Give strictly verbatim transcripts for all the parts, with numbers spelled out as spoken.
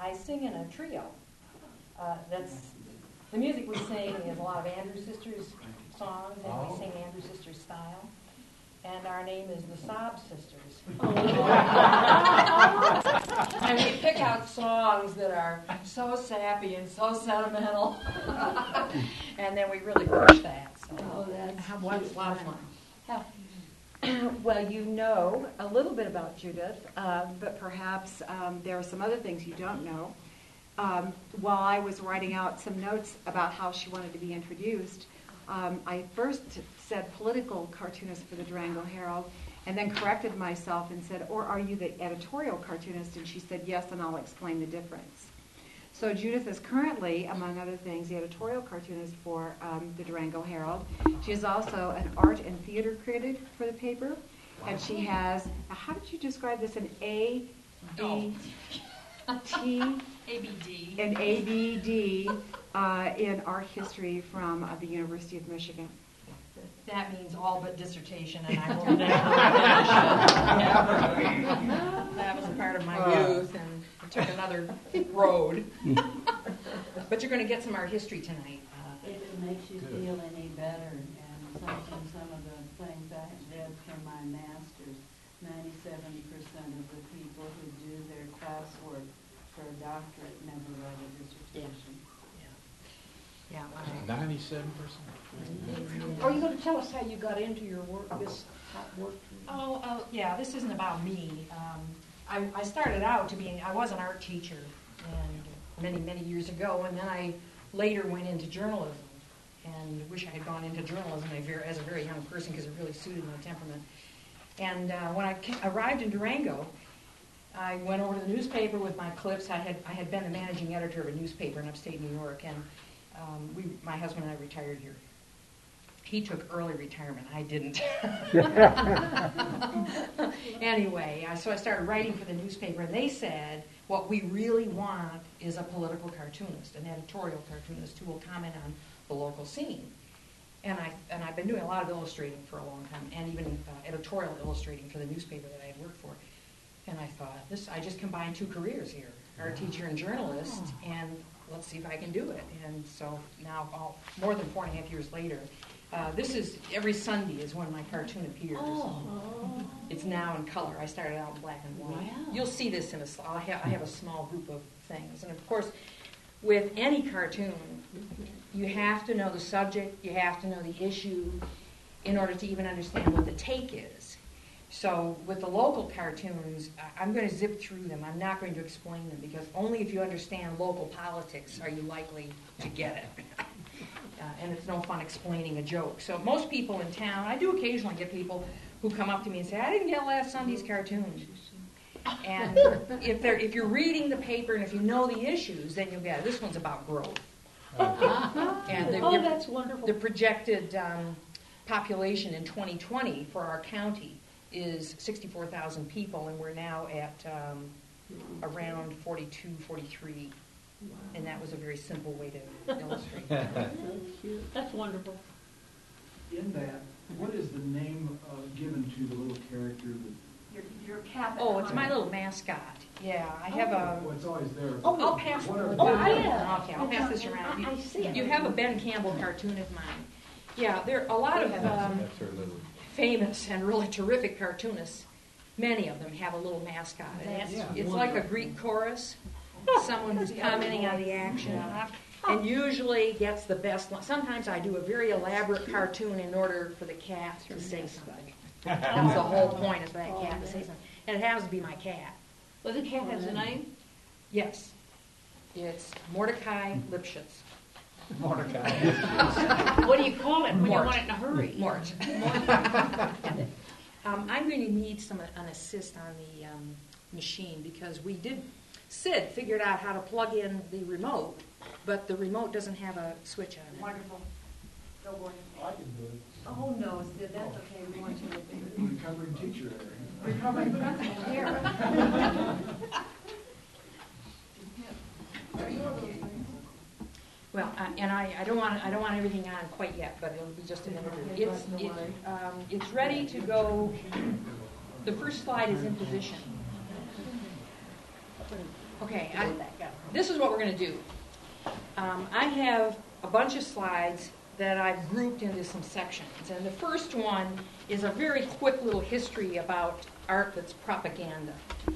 I sing in a trio. Uh, that's the music we sing is a lot of Andrews Sisters songs, and oh. we sing Andrews Sisters style. And our name is the Sob Sisters. Oh. And we pick out songs that are so sappy and so sentimental. And then we really push that. So oh, that's have one, a lot of fun. How, Well, you know a little bit about Judith, uh, but perhaps um, there are some other things you don't know. Um, while I was writing out some notes about how she wanted to be introduced, um, I first said political cartoonist for the Durango Herald, and then corrected myself and said, or are you the editorial cartoonist? And she said, yes, and I'll explain the difference. So Judith is currently, among other things, the editorial cartoonist for um, the Durango Herald. She is also an art and theater critic for the paper, and she has, how did you describe this, an A B T? A B D. An A B D uh, in art history from uh, the University of Michigan. That means all but dissertation, and I will never finish it. That was a part of my youth, and I took another road. But you're going to get some art history tonight. Uh, if it makes you Good. feel any better, and some, some of the things I read from my master's, ninety-seven percent of the people who do their classwork for a doctorate never write a dissertation. Yeah, Ninety-seven percent. Are you going to tell us how you got into your work, this hot work? Oh, uh, yeah, this isn't about me. Um, I, I started out to be, I was an art teacher and many, many years ago, and then I later went into journalism, and wish I had gone into journalism as a very young person because it really suited my temperament. And uh, when I came, arrived in Durango, I went over to the newspaper with my clips. I had I had been the managing editor of a newspaper in upstate New York, and um, we, my husband and I retired here. He took early retirement. I didn't. Anyway, I, so I started writing for the newspaper, and they said, what we really want is a political cartoonist, an editorial cartoonist who will comment on the local scene. And, I, and I've been doing a lot of illustrating for a long time, and even uh, editorial illustrating for the newspaper that I had worked for. And I thought, this I just combined two careers here, art teacher and journalist, and let's see if I can do it. And so now, all, more than four and a half years later, uh, this is, every Sunday is when my cartoon appears. Oh. It's now in color. I started out in black and white. Wow. You'll see this in a, I have, I have a small group of things. And of course, with any cartoon, you have to know the subject, you have to know the issue in order to even understand what the take is. So with the local cartoons, I'm going to zip through them. I'm not going to explain them, because only if you understand local politics are you likely to get it. Uh, and it's no fun explaining a joke. So most people in town, I do occasionally get people who come up to me and say, I didn't get last Sunday's cartoon. And if they're if you're reading the paper and if you know the issues, then you'll get it. This one's about growth. And the, Oh, that's wonderful. the projected um, population in twenty twenty for our county is sixty-four thousand people, and we're now at um, around forty-two, forty-three. Wow. And that was a very simple way to illustrate that. That's cute. That's wonderful. In that, what is the name uh, given to the little character that... Your, your cat. Oh, it's my little mascot. Yeah, I have a... Oh, it's always there. Oh, I'll pass. What are- Oh, yeah. Okay, I'll pass this around. I, I see it. You have a Ben Campbell cartoon of mine. Yeah, there are a lot of um, That's her little... famous and really terrific cartoonists. Many of them have a little mascot. And it's, Yeah. it's like a Greek chorus. Someone who's commenting on the action. And usually gets the best one. Sometimes I do a very elaborate cartoon in order for the cat to say something. That's the whole point, is for that cat to say something. And it happens to be my cat. Well, the cat has a name? Yes. It's Mordecai Lipschitz. Mordecai. What do you call it when Mort. you want it in a hurry? Mort. um, I'm going to need some an assist on the um, machine, because we did, Sid figured out how to plug in the remote, but the remote doesn't have a switch on it. Wonderful. Go boy. I can do it. Oh, no, Sid, that's okay. We want you to do Recovering teacher. it. Recovering principal here. Well, uh, and I, I don't want I don't want everything on quite yet, but it'll be just a minute. It's it, um, it's ready to go. The first slide is in position. Okay, I, this is what we're going to do. Um, I have a bunch of slides that I've grouped into some sections. And the first one is a very quick little history about art that's propaganda.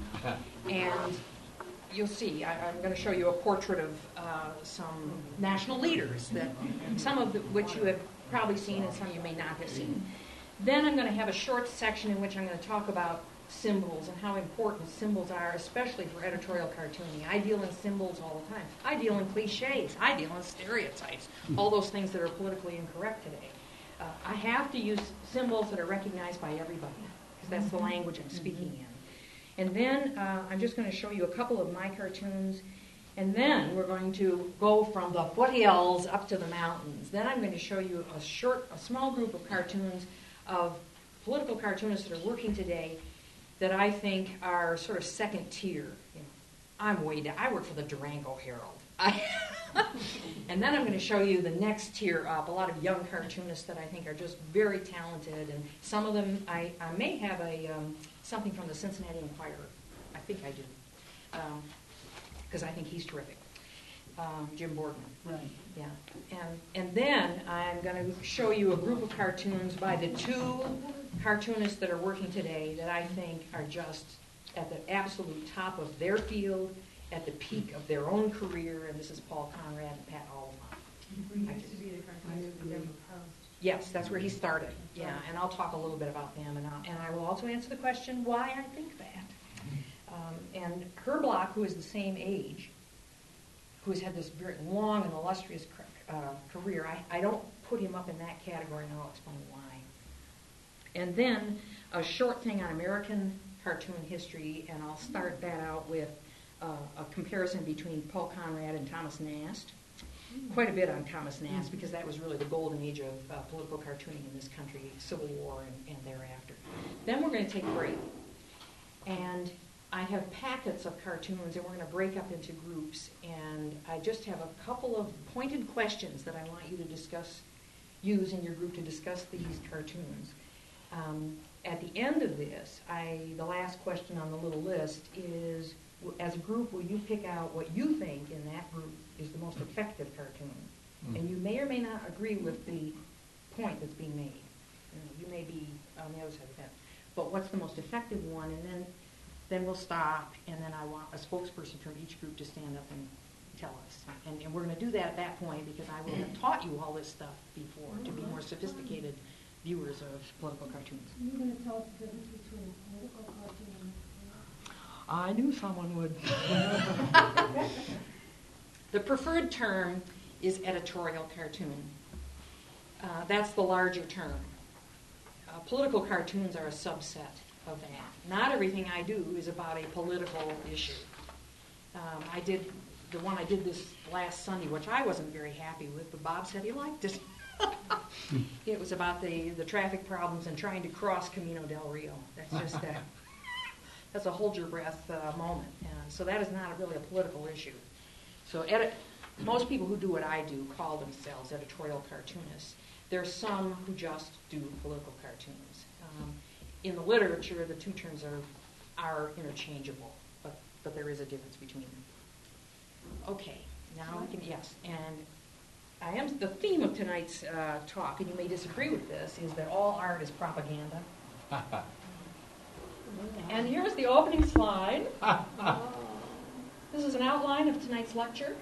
And you'll see, I, I'm going to show you a portrait of uh, some national leaders, that some of the, which you have probably seen and some you may not have seen. Then I'm going to have a short section in which I'm going to talk about symbols and how important symbols are, especially for editorial cartooning. I deal in symbols all the time. I deal in cliches. I deal in stereotypes, all those things that are politically incorrect today. Uh, I have to use symbols that are recognized by everybody, because that's the language I'm speaking in. And then uh, I'm just going to show you a couple of my cartoons, and then we're going to go from the foothills up to the mountains. Then I'm going to show you a short, a small group of cartoons of political cartoonists that are working today that I think are sort of second tier. You know, I'm way down. I work for the Durango Herald. I and then I'm going to show you the next tier up, a lot of young cartoonists that I think are just very talented, and some of them, I, I may have a um, something from the Cincinnati Enquirer. I think I do, because um, I think he's terrific. Um, Jim Boardman. Right. Yeah. And and then I'm going to show you a group of cartoons by the two cartoonists that are working today that I think are just at the absolute top of their field, at the peak of their own career, and this is Paul Conrad and Pat Oliphant. He used to be the cartoonist for Denver Post. Yes, that's where he started. Yeah, and I'll talk a little bit about them, and, I'll, and I will also answer the question why I think that. Um, and Herblock, who is the same age, who has had this very long and illustrious uh, career, I, I don't put him up in that category, and I'll explain why. And then a short thing on American cartoon history, and I'll start that out with uh, a comparison between Paul Conrad and Thomas Nast. Quite a bit on Thomas Nast, because that was really the golden age of uh, political cartooning in this country, Civil War and, and thereafter. Then we're going to take a break. And I have packets of cartoons, and we're going to break up into groups. And I just have a couple of pointed questions that I want you to discuss, use in your group to discuss these cartoons. Um, at the end of this, I, the last question on the little list is, as a group, will you pick out what you think in that group is the most effective cartoon? Mm. And you may or may not agree with the point that's being made. You know, you may be on the other side of that. But what's the most effective one? And then, then we'll stop, and then I want a spokesperson from each group to stand up and tell us. And, and we're going to do that at that point, because I will have taught you all this stuff before to be more sophisticated viewers of political cartoons. Are you going to tell us the difference between a political cartoon and I knew someone would. The preferred term is editorial cartoon. Uh, that's the larger term. Uh, political cartoons are a subset of that. Not everything I do is about a political issue. Um, I did the one I did this last Sunday, which I wasn't very happy with, but Bob said he liked it. It was about the, the traffic problems and trying to cross Camino del Rio. That's just that. That's a hold your breath uh, moment. Uh, so that is not really a political issue. So edit, most people who do what I do call themselves editorial cartoonists. There's some who just do political cartoons. Um, in the literature, the two terms are are interchangeable, but, but there is a difference between them. Okay, now we can, yes, and I am, the theme of tonight's uh, talk, and you may disagree with this, is that all art is propaganda. And here's the opening slide. This is an outline of tonight's lecture.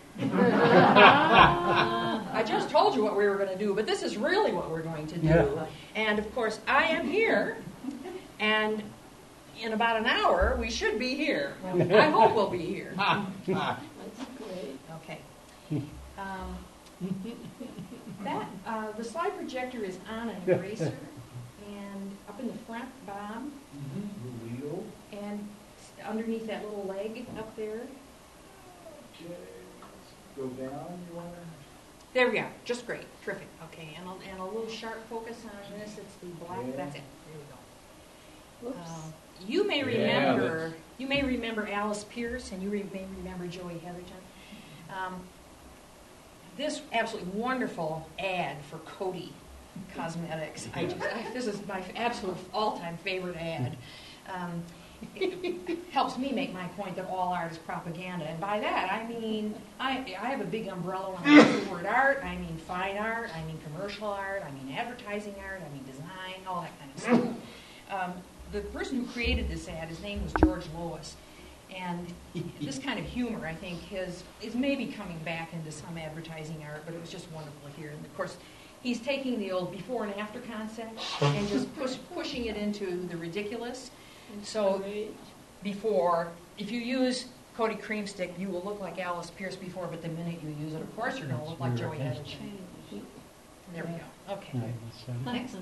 I just told you what we were going to do, but this is really what we're going to do. Yeah. And, of course, I am here, and in about an hour, we should be here. I hope we'll be here. That's great. Okay. Um, that uh, the slide projector is on an eraser, and up in the front, Bob, mm-hmm. the wheel, and underneath that little leg up there. Okay. Go down. You want to? There we are. Just great. Terrific. Okay, and a, and a little sharp focus on this. It's the black. Yeah. That's it. There we go. Um, you may remember. Yeah, you may remember Alice Pierce, and you re- may remember Joey Heatherton. Um, This absolutely wonderful ad for Coty Cosmetics. I just, I, this is my absolute all-time favorite ad. Um, helps me make my point that all art is propaganda. And by that, I mean, I, I have a big umbrella when I use the word art. I mean fine art, I mean commercial art, I mean advertising art, I mean design, all that kind of stuff. Um, the person who created this ad, his name was George Lois. And this kind of humor, I think, has, is maybe coming back into some advertising art, but it was just wonderful here. And of course, he's taking the old before and after concept and just push, pushing it into the ridiculous. So before, if you use Cody Creamstick, you will look like Alice Pierce before, but the minute you use it, of course, you're going to look like Joey Hedgeson. There we go. Okay. Next.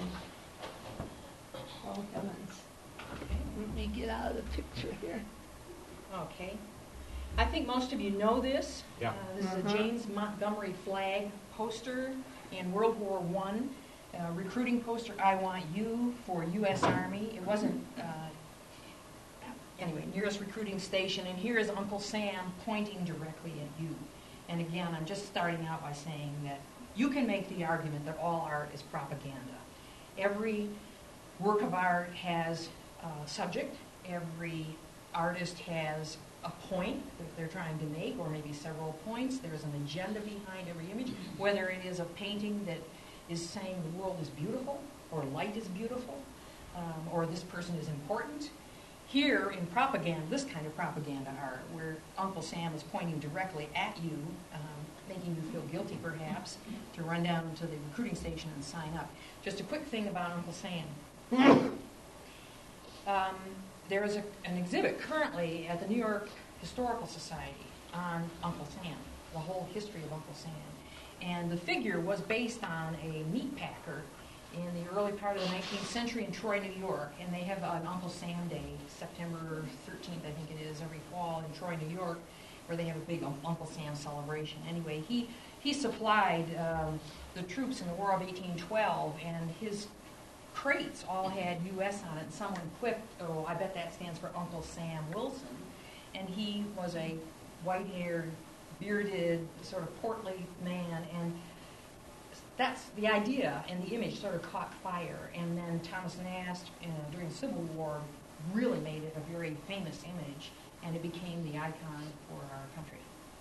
Oh, heavens. Let me get out of the picture here. Okay. I think most of you know this. Yeah. Uh, this is a James Montgomery flag poster in World War One. Uh, recruiting poster, I want you, for U S Army. It wasn't, uh, anyway, nearest recruiting station. And here is Uncle Sam pointing directly at you. And again, I'm just starting out by saying that you can make the argument that all art is propaganda. Every work of art has a subject. Every artist has a point that they're trying to make, or maybe several points. There's an agenda behind every image, whether it is a painting that is saying the world is beautiful, or light is beautiful, um, or this person is important. Here in propaganda, this kind of propaganda art, where Uncle Sam is pointing directly at you, um, making you feel guilty perhaps, to run down to the recruiting station and sign up. Just a quick thing about Uncle Sam. Um, there is a, an exhibit currently at the New York Historical Society on Uncle Sam, the whole history of Uncle Sam. And the figure was based on a meat packer in the early part of the nineteenth century in Troy, New York. And they have an Uncle Sam Day, September thirteenth, I think it is, every fall in Troy, New York, where they have a big Uncle Sam celebration. Anyway, he, he supplied um, the troops in the War of eighteen twelve, and his crates all had U S on it. And someone quipped, oh, I bet that stands for Uncle Sam Wilson. And he was a white-haired, bearded, sort of portly man, and that's the idea, and the image sort of caught fire. And then Thomas Nast, uh, during the Civil War, really made it a very famous image, and it became the icon for our country.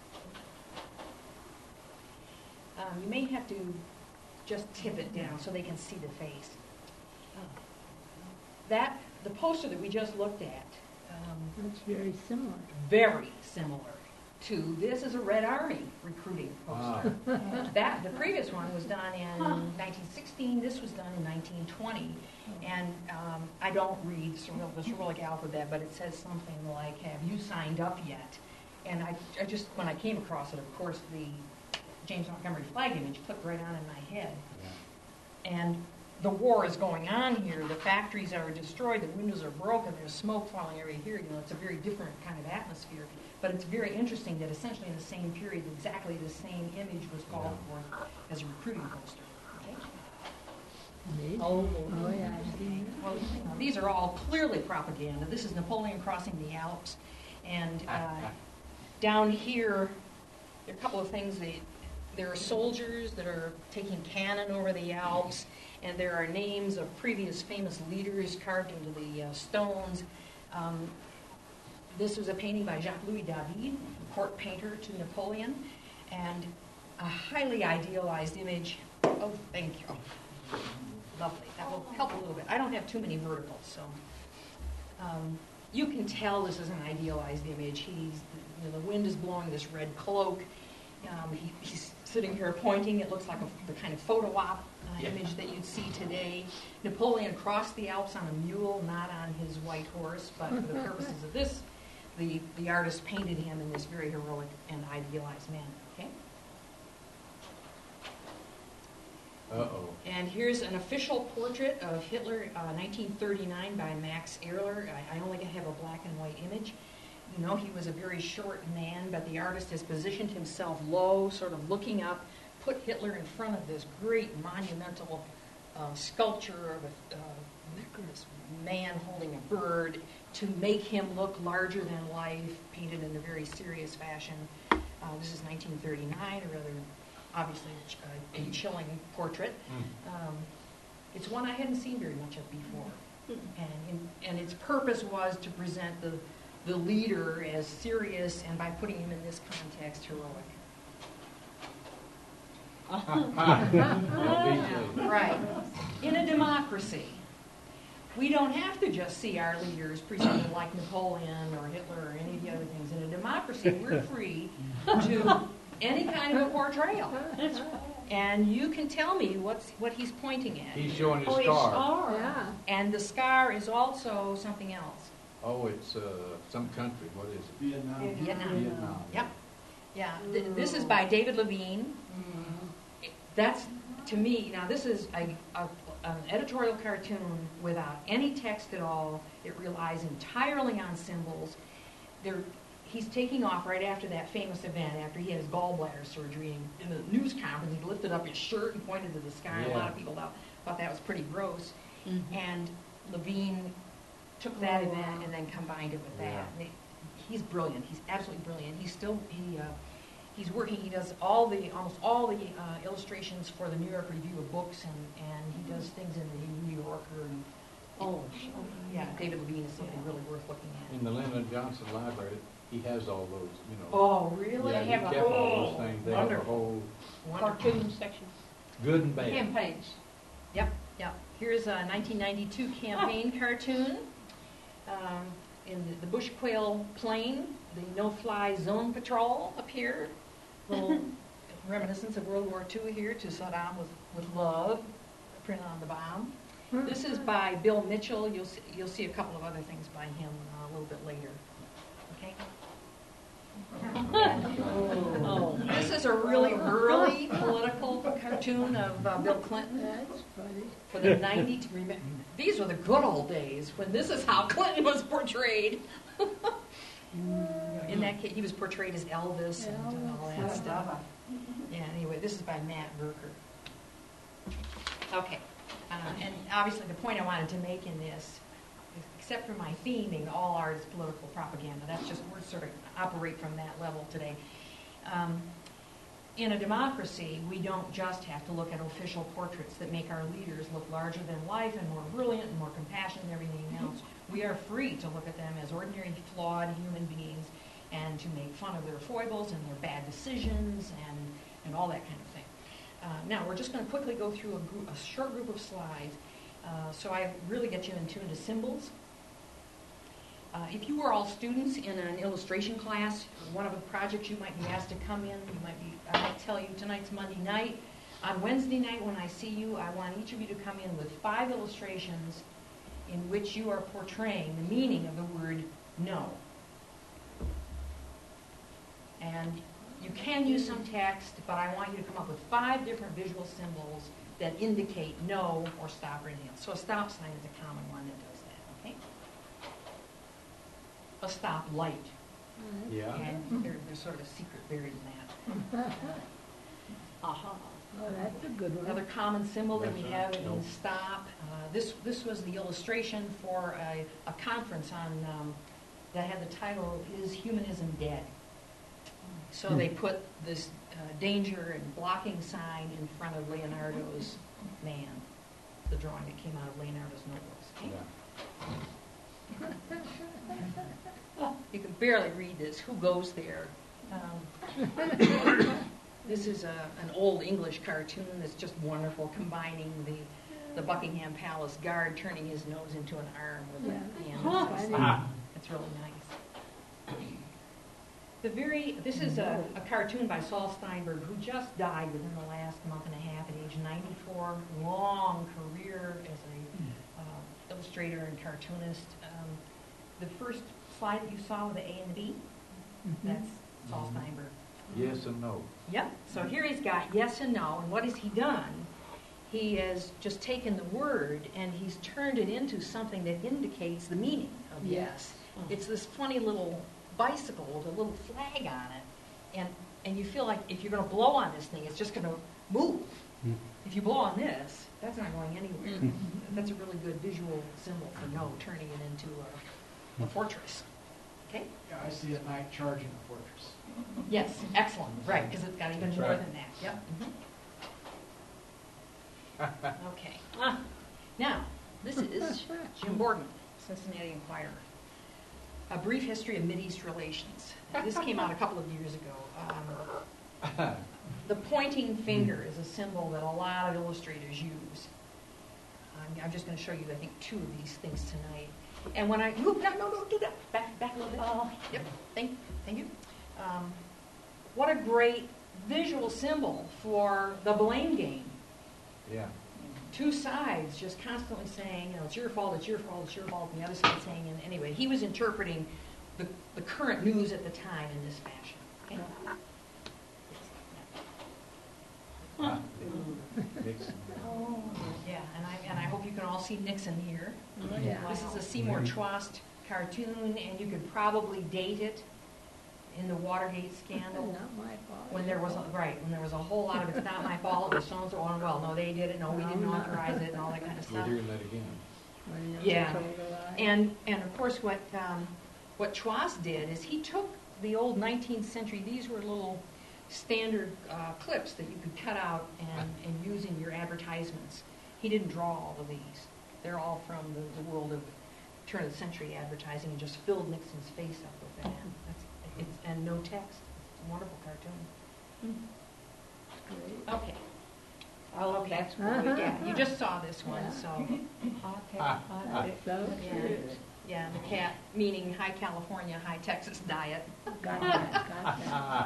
Um, you may have to just tip it down so they can see the face. That, the poster that we just looked at, um, That's very similar. very similar to, this is a Red Army recruiting poster. That, the previous one was done in nineteen sixteen, this was done in nineteen twenty. And um, I don't read Cyrillic, the Cyrillic alphabet, but it says something like, have you signed up yet? And I, I just, when I came across it, of course, the James Montgomery flag image clicked right on in my head. And the war is going on here. The factories are destroyed. The windows are broken. There's smoke falling over here. You know, it's a very different kind of atmosphere. But it's very interesting that essentially in the same period, exactly the same image was called for as a recruiting poster. Okay? Oh, oh yeah, I've seen it. Well, you know, these are all clearly propaganda. This is Napoleon crossing the Alps. And uh, down here, there are a couple of things. That, there are soldiers that are taking cannon over the Alps. And there are names of previous famous leaders carved into the uh, stones. Um, this was a painting by Jacques-Louis David, court painter to Napoleon, and a highly idealized image. Oh, thank you. Lovely. That will help a little bit. I don't have too many verticals, so um, you can tell this is an idealized image. He's, you know, the wind is blowing this red cloak. Um, he, he's sitting here pointing. It looks like a, the kind of photo op uh, yeah. image that you'd see today. Napoleon crossed the Alps on a mule, not on his white horse, but for the purposes of this, the, the artist painted him in this very heroic and idealized manner. Okay? Uh-oh. And here's an official portrait of Hitler, uh, nineteen thirty-nine, by Max Ehrler. I, I only have a black and white image. You know, he was a very short man, but the artist has positioned himself low, sort of looking up, put Hitler in front of this great monumental uh, sculpture of a, uh, this man holding a bird to make him look larger than life, painted in a very serious fashion. Uh, this is nineteen thirty-nine, a rather obviously uh, a chilling portrait. Mm. Um, it's one I hadn't seen very much of before. And, and its purpose was to present the, the leader as serious, and by putting him in this context, heroic. Right. In a democracy, we don't have to just see our leaders presented like Napoleon or Hitler or any of the other things. In a democracy, we're free to any kind of a portrayal. And you can tell me what's what he's pointing at. He's showing his Oh, it's scar. star. Yeah. And the scar is also something else. Oh, it's uh, some country. What is it? Vietnam. Vietnam. Vietnam. Yep. Yeah. Th- this is by David Levine. That's, to me, now this is a, a, an editorial cartoon without any text at all. It relies entirely on symbols. There, he's taking off right after that famous event, after he had his gallbladder surgery. And in the news conference, he lifted up his shirt and pointed to the sky. Yeah. A lot of people thought, thought that was pretty gross. And Levine took that event and then combined it with that. Yeah. And it- he's brilliant. He's absolutely brilliant. He's still he uh, he's working. He does all the almost all the uh, illustrations for the New York Review of Books, and, and he does things in the New Yorker. And Oh, yeah, David Levine is somebody really worth looking at. In the Lyndon Johnson Library, he has all those, you know. Oh, really? Yeah, They he have a kept all whole those things. They have a wonderful, whole wonderful. cartoon section. good and bad. Campaigns. Yep, yep. Here's a nineteen ninety-two campaign cartoon. Um, in the, the bush quail plane, the no-fly zone patrol appeared. Little reminiscence of World War Two here, to Saddam with, with love, printed on the bomb. This is by Bill Mitchell. You'll see, you'll see a couple of other things by him uh, a little bit later. Okay. Oh. This is a really early political cartoon of uh, Bill Clinton That's funny. for the nineties. Remember, these were the good old days when this is how Clinton was portrayed. In that case, he was portrayed as Elvis and uh, all that stuff. Yeah. Anyway, this is by Matt Berker. Okay. Uh, and obviously, the point I wanted to make in this, except for my theming, all art is political propaganda. That's just, we're sort of operate from that level today. Um, in a democracy, we don't just have to look at official portraits that make our leaders look larger than life and more brilliant and more compassionate and everything else. We are free to look at them as ordinary, flawed human beings and to make fun of their foibles and their bad decisions and, and all that kind of thing. Uh, now, we're just going to quickly go through a, group, a short group of slides uh, so I really get you in tune to symbols. Uh, if you were all students in an illustration class, one of the projects you might be asked to come in, you might be, I might tell you tonight's Monday night. On Wednesday night when I see you, I want each of you to come in with five illustrations in which you are portraying the meaning of the word no. And you can use some text, but I want you to come up with five different visual symbols that indicate no or stop or anything else. So a stop sign is a common one that does that, okay? A stop light. Yeah. And there, there's sort of a secret buried in that. Aha. Oh, that's a good one. Another common symbol that we That's have right. in Nope. stop. Uh, this this was the illustration for a, a conference on um, that had the title "Is Humanism Dead?" So they put this uh, danger and blocking sign in front of Leonardo's man, the drawing that came out of Leonardo's notebooks. Okay? Yeah. You can barely read this. Who goes there? Um, this is a, an old English cartoon that's just wonderful, combining the, the Buckingham Palace guard turning his nose into an arm with the hand. Huh. It's really nice. The very, this is a, a cartoon by Saul Steinberg, who just died within the last month and a half at age ninety-four. Long career as a uh, illustrator and cartoonist. Um, the first slide that you saw with the A and the B, that's Saul Steinberg. Yes and no. Yep. So here he's got yes and no, and what has he done? He has just taken the word and he's turned it into something that indicates the meaning of yes. It's this funny little bicycle with a little flag on it, and and you feel like if you're going to blow on this thing, it's just going to move. If you blow on this, that's not going anywhere. That's a really good visual symbol for no, turning it into a, a fortress. Okay? Yeah, I see a knight charging a fortress. Yes, excellent. Right, because it's got even That's more right. than that. Yep. Mhm. Okay. Ah, now, this is Jim Borgman. Cincinnati Enquirer. A Brief History of Mideast Relations. This came out a couple of years ago. Um, the pointing finger is a symbol that a lot of illustrators use. I'm, I'm just going to show you, I think, two of these things tonight. And when I, no, no, no, don't do that. Back, back a little bit. Oh, yep. Thank, thank you. Um, what a great visual symbol for the blame game. Yeah. Two sides just constantly saying, you know, it's your fault, it's your fault, it's your fault, and the other side saying, and anyway, he was interpreting the, the current news at the time in this fashion. Okay? Ah, Nixon. Oh, yeah, and I, and I hope you can all see Nixon here. Yeah. This is a Seymour Chwast cartoon, and you could probably date it in the Watergate scandal. Not my fault. When there was, a, right, when there was a whole lot of, it's not my fault, it was so-and-so, oh, well, no, they did it, no, we didn't authorize it, and all that kind of We're stuff. hearing that again. When you're Yeah. told a lie. And, and of course, what, um, what Chwast did is he took the old nineteenth century, these were little standard uh, clips that you could cut out and, and use in your advertisements. He didn't draw all of these. They're all from the, the world of turn of the century advertising, and just filled Nixon's face up with that. That's, it's, and no text. It's a wonderful cartoon. Great. Okay. Oh, okay. That's what we Yeah, got. you just saw this one, so. Ah, ah. So Yeah. cute. Yeah, the cat, meaning high California, high Texas diet. Got that, got that. Ah,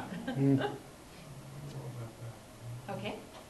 Okay.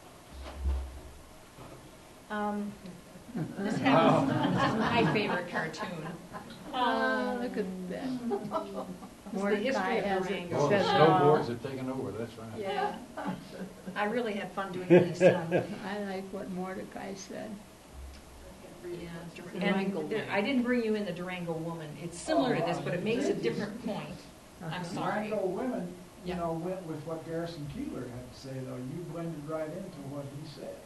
Um, this happens, this is my favorite cartoon. Oh, look at that. It's the history Mordecai of has it. Durango. Oh, the Says it all. snowboards have taken over, that's right. Yeah. I really had fun doing this. Um, I like what Mordecai said. yeah, and there- I didn't bring you in the Durango woman. It's similar to this, but it makes a different point. I'm sorry. Durango women, you Yeah. know, went with what Garrison Keillor had to say, though. You blended right into what he said.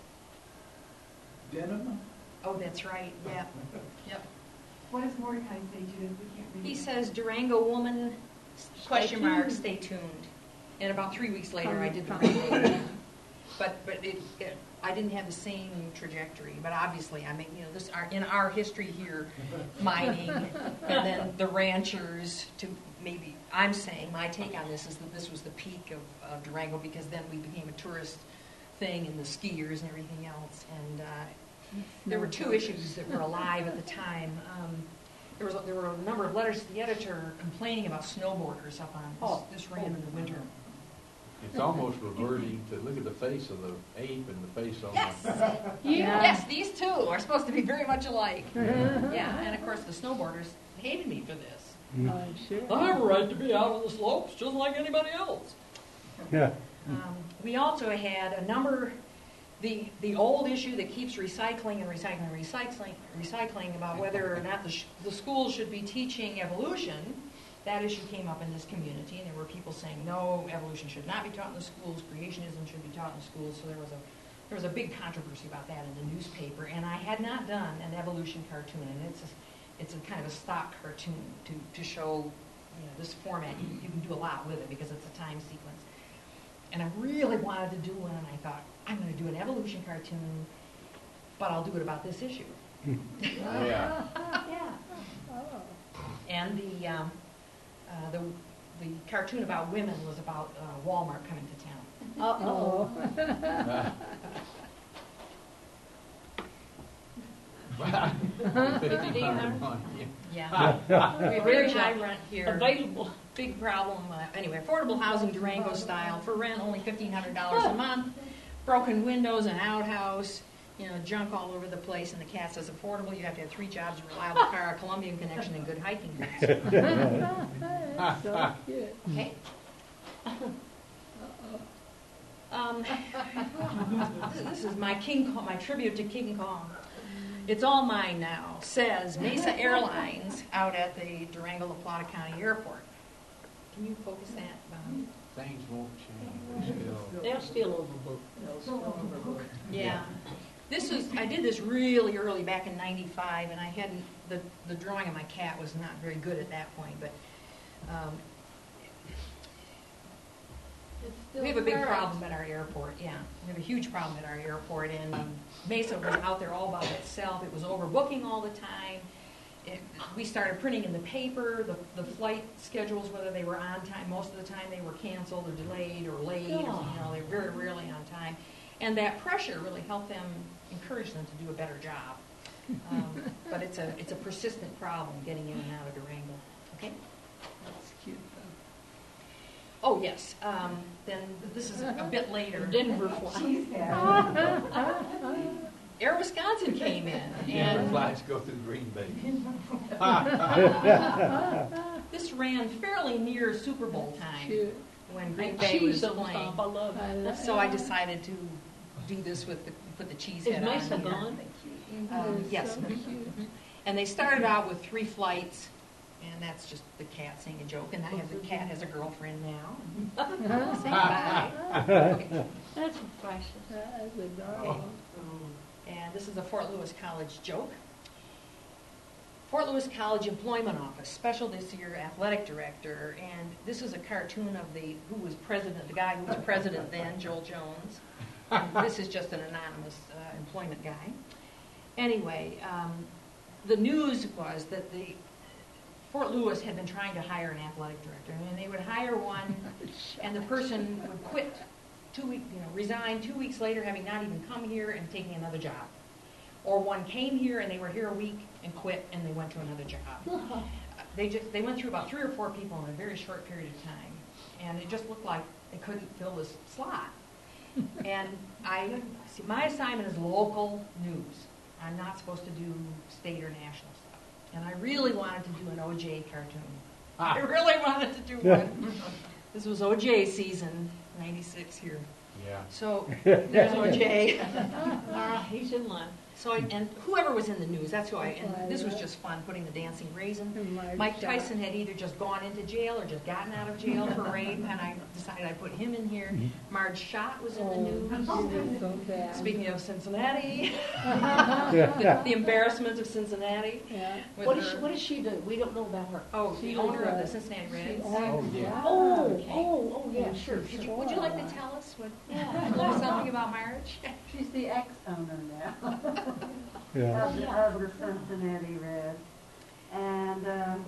Denim? Oh, that's right, yeah. Yep. What does Mordecai say, Judith? We can't read He it. says Durango woman, question mark, stay tuned. And about three weeks later, I did the Durango. But, but it, it, I didn't have the same trajectory, but obviously, I mean, you know, this, our, in our history here, mining, and then the ranchers, to maybe, I'm saying, my take on this is that this was the peak of, of Durango, because then we became a tourist thing, and the skiers and everything else, and, uh, there were two issues that were alive at the time. Um, there was a, there were a number of letters to the editor complaining about snowboarders up on this, this ran in the winter. It's almost reverting to, look at the face of the ape and the face on Yes, the... Yeah. yes, these two are supposed to be very much alike. Yeah, and of course the snowboarders hated me for this. I'm sure. I have a right to be out on the slopes just like anybody else. Yeah. Um, we also had a number. The, the old issue that keeps recycling and recycling and recycling, recycling about whether or not the, sh- the schools should be teaching evolution, that issue came up in this community, and there were people saying, no, evolution should not be taught in the schools, creationism should be taught in the schools, so there was a there was a big controversy about that in the newspaper, and I had not done an evolution cartoon, and it's a, it's a kind of a stock cartoon to, to show, you know, this format. You, you can do a lot with it because it's a time sequence. And I really wanted to do one, and I thought, I'm going to do an evolution cartoon, but I'll do it about this issue. Yeah. Yeah. And the, um, uh, the the cartoon about women was about uh, Walmart coming to town. Uh-oh. fifty-five hundred. Yeah. We have very high rent here. Available. Big problem. Uh, anyway, affordable housing Durango style. For rent, only fifteen hundred dollars a month. Broken windows, an outhouse, you know, junk all over the place. And the cat says affordable. You have to have three jobs, a reliable car, a Colombian connection, and good hiking boots. That's so cute. Okay. Um, this is my King Kong, my tribute to King Kong. It's all mine now. Says Mesa Airlines out at the Durango La Plata County Airport. Can you focus that? Um, Things won't change. They're still... They're still overbooked. They're still overbooked. yeah. This was I did this really early back in ninety-five, and I hadn't the the drawing of my cat was not very good at that point, but. Um, We have a big problem at our airport, yeah. We have a huge problem at our airport, and um, Mesa was out there all by itself. It was overbooking all the time. It, we started printing in the paper, the, the flight schedules, whether they were on time. Most of the time they were canceled or delayed or late, or, you know, they were very rarely on time. And that pressure really helped them, encourage them to do a better job. Um, but it's a, it's a persistent problem getting in and out of Durango. Okay? That's cute, Oh, yes. Um, then this is a bit later. Denver fly. Air Wisconsin came in. Denver And flies go through Green Bay. this ran fairly near Super Bowl time Cute. when Green And Bay was cheese on playing. top, I love it. So I decided to do this with the, put the cheese Is head on Mesa here. gone? Um, yes. So cute. And they started out with three flights, and that's just the cat saying a joke. And I have the cat has a girlfriend now. Say bye. Okay. That's precious. That's adorable. And this is a Fort Lewis College joke. Fort Lewis College Employment Office, special this year athletic director, and this is a cartoon of the who was president, the guy who was president then, Joel Jones. And this is just an anonymous uh, employment guy. Anyway, um, the news was that the Fort Lewis had been trying to hire an athletic director, and they would hire one, and the person would quit two weeks, you know, resign two weeks later, having not even come here and taking another job. Or one came here and they were here a week and quit, and they went to another job. Uh, they just they went through about three or four people in a very short period of time, and it just looked like they couldn't fill this slot. And I see my assignment is local news. I'm not supposed to do state or national stuff. And I really wanted to do an O J cartoon. I really wanted to do one. This was O J season, ninety-six here. Yeah. So there's O J. Ah, he's in line. So I, and whoever was in the news, that's who I, and this was just fun, putting the dancing raisin. Mike Tyson had either just gone into jail or just gotten out of jail for rape, and I decided I'd put him in here. Marge Schott was in the news. So bad. Speaking of Cincinnati, the, the embarrassment of Cincinnati. Yeah. with What does her- she, what does she do? We don't know about her. Oh, She the was, owner of uh, the Cincinnati Reds. Oh, yeah. Oh, oh, oh, yeah, sure. Would you, would you like to tell us what, a little something about Marge? She's the ex-owner now Yeah. of the, of the Cincinnati Reds. And, um,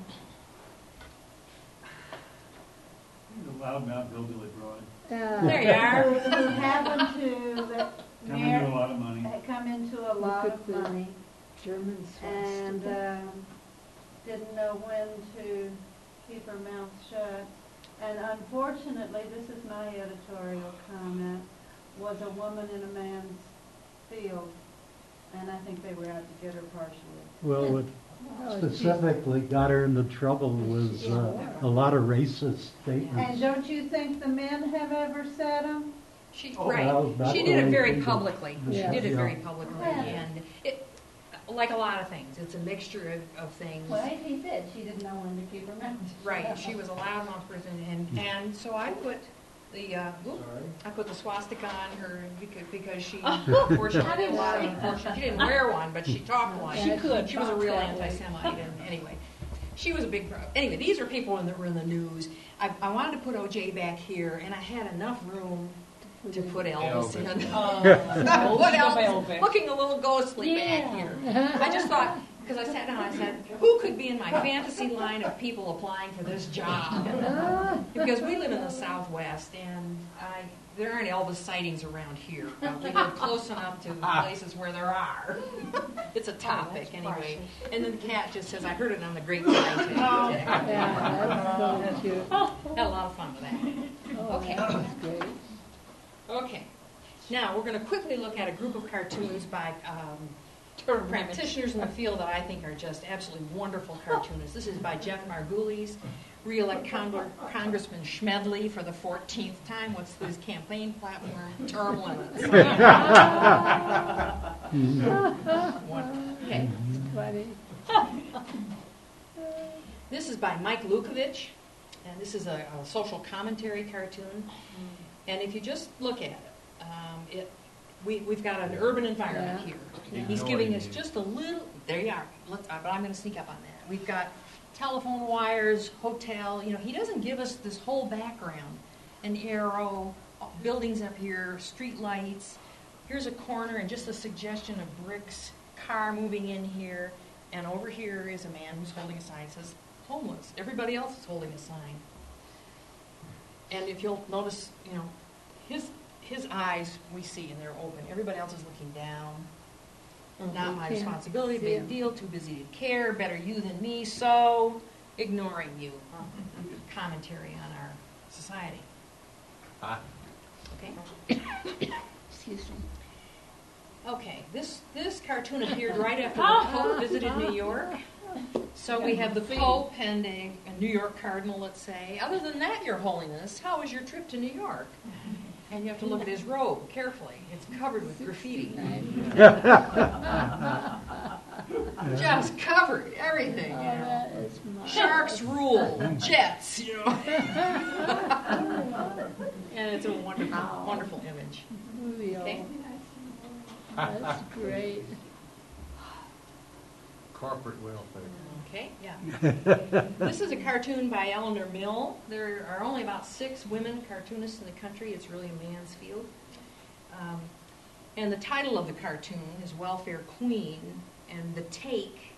The loudmouth hillbilly broad. There you are. who happened to that Come into a lot of money. had come into a lot Look of at the money German and swastika. um, didn't know when to keep her mouth shut. And unfortunately, this is my editorial comment, was a woman in a man's field, and I think they were out to get her partially. Well, what Oh, specifically got her into trouble was uh, a lot of racist And statements. don't you think the men have ever said them? She, Oh, right. well, not She the did it way very people- publicly. She Yeah. did it Yeah. very publicly, Yeah. and it, like a lot of things, it's a mixture of, of things. Well, he said she didn't know when to keep her mouth shut. Right. She was a loudmouth person, and and so I put the uh, oop, I put the swastika on her because because she unfortunately a lot of unfortunate. She didn't wear one, but she talked one. She could She was a talk real that way. anti-Semite, and anyway. She was a big pro. Anyway, these are people in that were in the news. I, I wanted to put O J back here, and I had enough room to put Elvis, Elvis. in. Oh, What else? Elvis. Looking a little ghostly back here. I just thought, because I sat down, I said, who could be in my fantasy line of people applying for this job? Because we live in the Southwest, and I, there aren't Elvis sightings around here. But we live close enough to places where there are. It's a topic, anyway. And then the cat just says, I heard it on the grapevine today. Yeah, that's so cute. Had a lot of fun with that. Oh, Okay. that's great. Okay. Now, we're going to quickly look at a group of cartoons by um, practitioners in the field that I think are just absolutely wonderful cartoonists. This is by Jeff Margulies, re-elect Cong- Congressman Schmedley for the fourteenth time. What's his campaign platform? Term limits. Wonderful. Okay. Funny. This is by Mike Lukovich, and this is a, a social commentary cartoon. And if you just look at it, um, it we, we've got an urban environment Yeah. here. Yeah. He's No giving idea. us just a little, there you are, Let's, uh, but I'm going to sneak up on that. We've got telephone wires, hotel, you know, he doesn't give us this whole background. An arrow, uh, buildings up here, street lights. Here's a corner and just a suggestion of bricks, car moving in here. and over here is a man who's holding a sign that says homeless. Everybody else is holding a sign. And if you'll notice, you know, his his eyes we see and they're open. Everybody else is looking down. Not my responsibility, big deal, too busy to care, better you than me, so ignoring you. Commentary on our society. Ah. Okay? Excuse me. Okay, this, this cartoon appeared right after the Pope visited New York. So we have the Pope and a, a New York cardinal, let's say. Other than that, Your Holiness, how was your trip to New York? And you have to look at his robe carefully. It's covered with graffiti. Just covered, everything. You know. Sharks rule, jets, you know. And it's a wonderful, wonderful image. Okay? That's great. Corporate welfare. Okay, yeah. This is a cartoon by Eleanor Mill. There are only about six women cartoonists in the country. It's really a man's field. Um, and the title of the cartoon is Welfare Queen, and the take